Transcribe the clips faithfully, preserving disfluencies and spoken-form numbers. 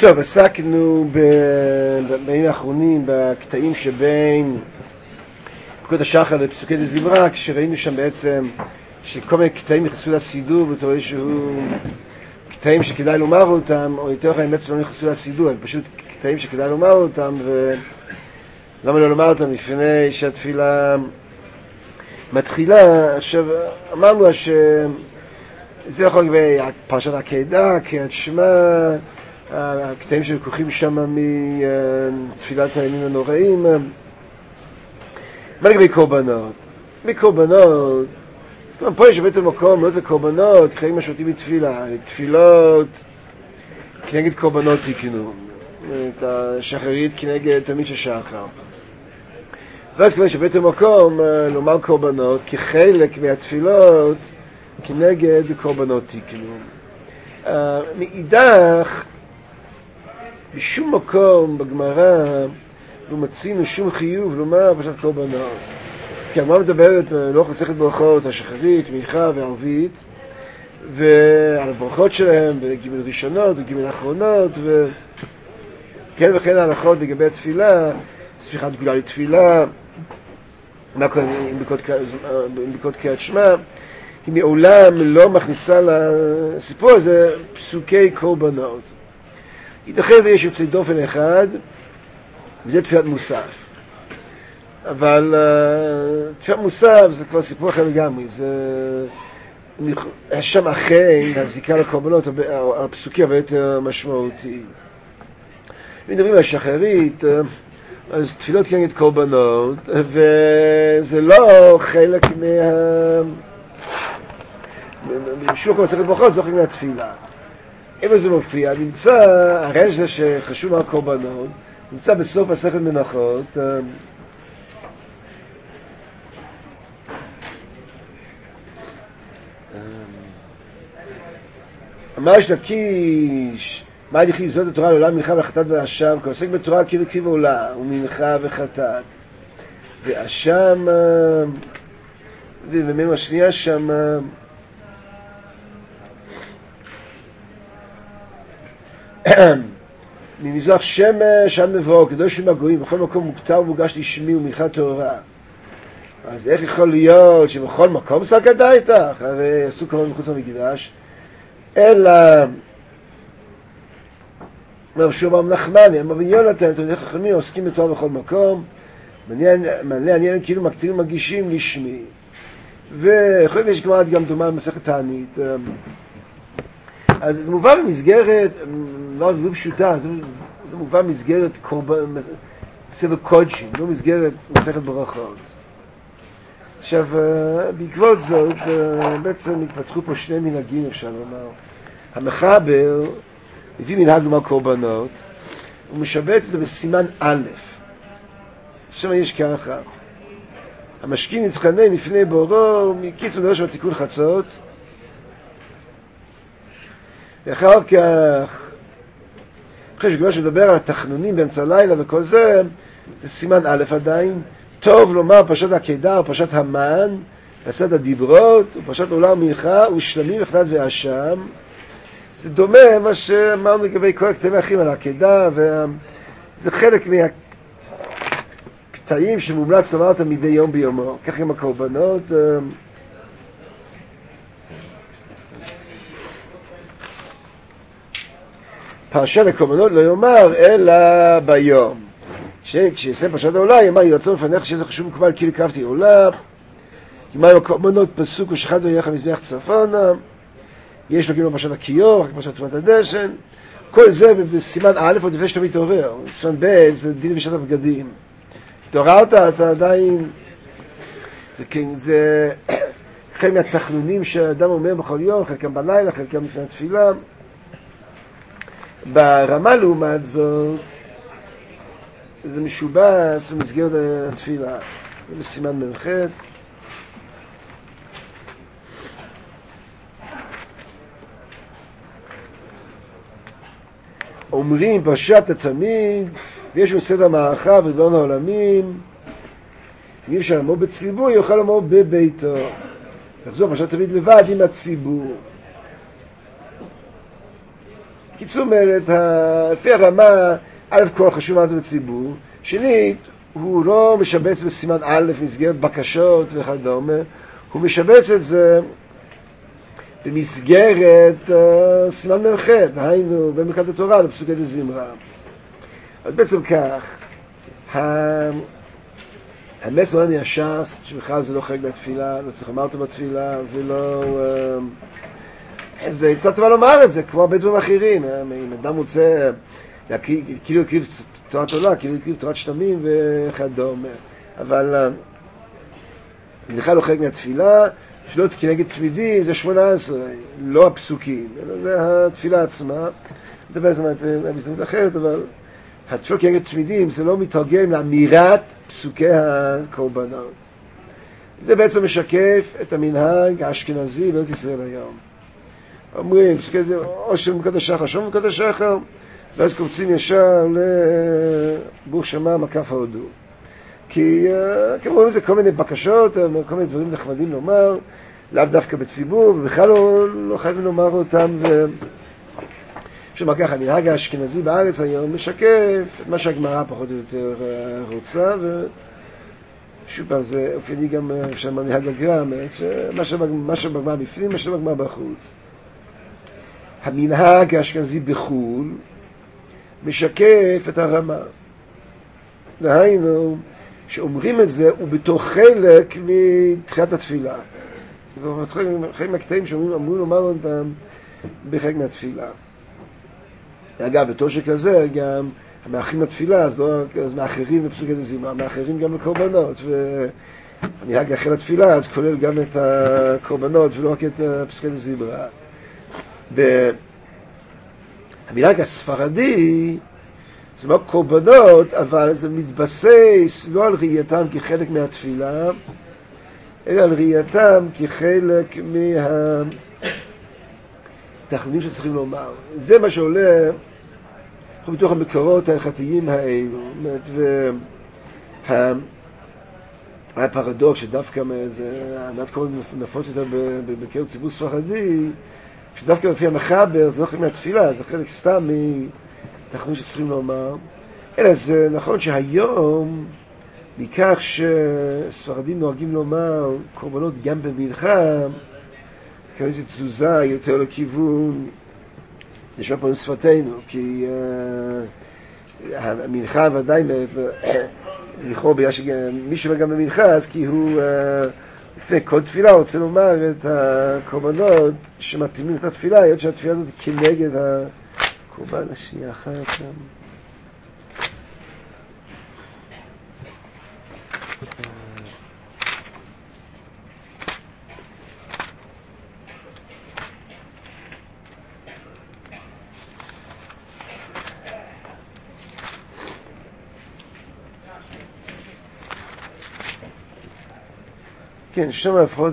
טוב, עסקנו בימים האחרונים בקטעים שבין פקוד השחר לפסוקי דזמרה, כשראינו שם בעצם שכל מיני קטעים נכנסו לסידור בתור איזשהו קטעים שכדאי לומר אותם, או יותר חיים בעצם לא נכנסו לסידור, הם פשוט קטעים שכדאי לומר אותם, ולמה לא לומר אותם לפני שהתפילה מתחילה. עכשיו אמרנו שזה יכול להיות פרשת עקדה, קריאת שמע, הקטעים שלקוחים שם מתפילת הימים הנוראים. מה לגבי קורבנות? מקורבנות, אז כמובן פה יש בית המקום, לא את הקורבנות, חיים משמעותיים בתפילה, תפילות כנגד קורבנות תיקנו, את השחרית כנגד תמיד של שחר. ואז כמובן שבית המקום לומר קורבנות כחלק מהתפילות כנגד קורבנות תיקנו. מאידך, בשום מקום בגמרא לא מצינו שום חיוב לומר פרשת קורבנות. כי הגמרא מדברת לא מסכת ברכות, השחרית, מנחה וערבית, ועל הברכות שלהם, וגימל ראשונות וגימל אחרונות, וכן וכן ההלכות לגבי התפילה, ספיחת גדולה לתפילה, מה קורה עם ברכות קריאת שמע. היא מעולם לא מכניסה לסיפור הזה פסוקי קורבנות. ייתכן ויש יוצא דופן אחד, וזה תפילת מוסף. אבל uh, תפילת מוסף זה כבר סיפור אחר לגמרי. זה שם אחרי הזיקה לקורבנות, הפסוקי הרבה יותר משמעותי. מדברים על שחרית, אז תפילות כנגד קורבנות, וזה לא חלק מה... בשוק המסכת ברכות, זה לא חלק מהתפילה. איפה זה מופיע? נמצא, הרי זה שחשוב מהקורבנות, נמצא בסוף מסכת מנחות, אמר יש לקיש, מה ידחי זאת התורה לעולם מנחה וחטאת ואשם, כי עוסק בתורה כי וקריב עולה, ומנחה וחטאת. ואשם, וממה השנייה שם, ממזרח שמש עד מבואו, קדוש ומגויים, בכל מקום מוכתר ומוגש לשמי ומנחה טהורה. אז איך יכול להיות שבכל מקום סלקתה איתך? הרי עשו קורבן מחוץ למקדש. אלא, אומר שוב אמר נחמני, אמר ויונתן, תלמידי חכמים עוסקים בתורה בכל מקום, מעלה עניין כאילו מקטינים מגישים לשמי. ויכול להיות שכבר גם דומה במסכת תענית. אז זה מובא במסגרת, לא רק פשוטה, זה, זה מובא במסגרת קורבן, סדר קודשים, לא מסגרת מסכת ברכות. עכשיו, בעקבות זאת, בעצם התפתחו פה שני מנהגים, אפשר לומר. המחבר הביא מנהג לומר קורבנות, הוא משבץ את זה בסימן א'. שם יש ככה, המשכין יתחנן לפני בורו, מקיץ מדבר שם תיקון חצות, ואחר כך, אחרי שכבר שמדבר על התחנונים באמצע הלילה וכל זה, זה סימן א' עדיין, טוב לומר פרשת עקדה או פרשת המן, פרשת הדיברות, ופרשת עולה ומנחה, ושלמים וחטאת ואשם. זה דומה מה שאמרנו לגבי כל הקטעים האחרים על העקדה, וזה חלק מהקטעים שמומלץ לומר אותם מדי יום ביומו. כך גם הקורבנות. פרשת הקורבנות לא יאמר אלא ביום. כשיסיים פרשת העולה, יאמר ירצון לפניך שזה חשוב מקובל כאילו קרבתי עולה, יאמר הקורבנות פסוק ושחד ויח המזבח צפונה, יש לו כאילו פרשת הכיור, פרשת תרומת הדשן, כל זה בסימן א' עוד לפני שאתה מתעורר. סימן ב' זה דין ושעת הבגדים. התעוררת, אתה עדיין, זה כן, זה חלק מהתחנונים שהאדם אומר בכל יום, חלקם בלילה, חלקם לפני התפילה. ברמה לעומת זאת, זה משובץ במסגרת התפילה. זה בסימן מרחת. אומרים פרשת התמיד, ויש בסדר המערכה ודברנו העולמים, אם אפשר למור בציבור, יוכל למור בביתו. יחזור פרשת התמיד לבד עם הציבור. קיצור אומרת, לפי הרמה, א' כל חשוב מה זה בציבור, שנית, הוא לא משבץ בסימן א' במסגרת בקשות וכדומה, הוא משבץ את זה במסגרת uh, סימן מ"ח, היינו במלכת התורה לפסוקי דזמרה. אז בעצם כך, המסר לא נש"ס, שבכלל זה לא חלק מהתפילה, לא צריך לומר אותו בתפילה, ולא... זה יצא טובה לומר את זה, כמו הרבה דברים אחרים. אם אדם רוצה, כאילו הקריב תורת עולה, כאילו הקריב תורת שלמים וכדומה. אבל בכלל לא חלק מהתפילה, תפילות כנגד תמידים זה שמונה עשרה, לא הפסוקים, אלא זה התפילה עצמה. נדבר על זה בהזדמנות אחרת, אבל התפילות כנגד תמידים זה לא מתרגם לאמירת פסוקי הקורבנות. זה בעצם משקף את המנהג האשכנזי בארץ ישראל היום. אומרים, או שמקדש שחר, שום מקדש שחר, ואז קופצים ישר לברוך שמה מקף ההודו. כי כמו זה כל מיני בקשות, כל מיני דברים נחמדים לומר, לאו דווקא בציבור, ובכלל לא, לא חייבים לומר אותם. שמה ככה, המנהג האשכנזי בארץ היום משקף את מה שהגמרא פחות או יותר רוצה, ושוב פעם זה אופייני גם שם המנהג הגר"א, מה שבגמרא בפנים, מה שבגמרא בחוץ. המנהג האשכנזי בחו"ל משקף את הרמה. דהיינו, שאומרים את זה, הוא בתוך חלק מתחילת התפילה. זאת אומרת, חלק מהקטעים שאומרים לומר אותם בחלק מהתפילה. אגב, בתור שכזה, גם המאחרים לתפילה, אז לא אז מאחרים לפסוקי דזמרה, מאחרים גם לקורבנות, והמנהג לאחר לתפילה, אז כולל גם את הקורבנות ולא רק את פסוקי דזמרה. המנהג הספרדי זה לא קורבנות, אבל זה מתבסס לא על ראייתם כחלק מהתפילה, אלא על ראייתם כחלק מהתחנונים שצריכים לומר. זה מה שעולה בתוך המקורות ההלכתיים האלו. והפרדוקס שדווקא זה מעט כל נפוץ יותר בקרב ציבור ספרדי, שדווקא לפי המחבר זה לא חלק מהתפילה, זה חלק סתם מתחנונים שצריכים לומר. אלא זה נכון שהיום, מכך שספרדים נוהגים לומר קורבנות גם במנחה, זה כאן איזו תזוזה יותר לכיוון, נשמע פה עם שפתנו, כי uh, המנחה ודאי, לכאורה בגלל שמי שאומר גם במנחה, אז כי הוא, uh, לפני כל תפילה רוצה לומר את הקורבנות שמתאימים את התפילה, היות שהתפילה הזאת כנגד הקורבן השנייה אחת שם. כן, שם לפחות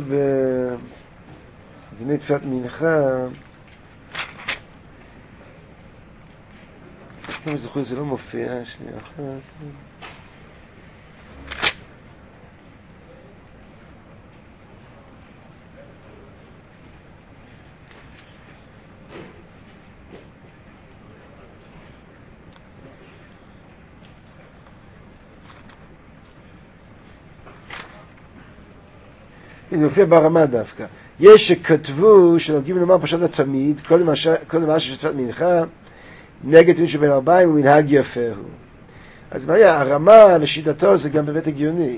בדיני תפילת מנחה, אם זוכר זה לא מופיע, שנייה אחת. זה מופיע ברמה דווקא. יש שכתבו שנוגעים לומר פרשת התמיד, קודם מה ששתפת מנחה, נגד תמיד שבין ארבעים ומנהג יפה הוא. אז מה היה? הרמה לשיטתו זה גם באמת הגיוני.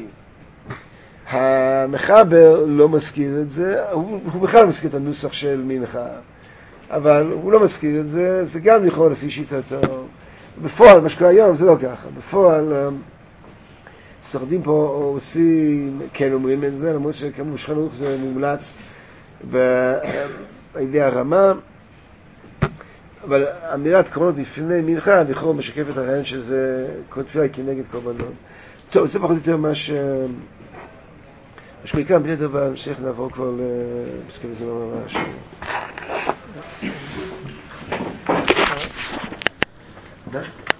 המחבר לא מזכיר את זה, הוא, הוא בכלל מזכיר את הנוסח של מנחה, אבל הוא לא מזכיר את זה, זה גם יכול לפי שיטתו. בפועל, מה שקורה היום זה לא ככה. בפועל, ספרדים פה עושים, כן אומרים את זה, למרות שכמו בשולחן ערוך זה מומלץ בידי הרמה, אבל אמירת קורבנות לפני מנחה, לכאורה משקף את הרעיון שזה כל תפילה כנגד קורבנות. טוב, זה פחות או יותר מה ש... מה שקורה בלי דבר, בהמשך נעבור כבר לפסקי דזמרה ממש.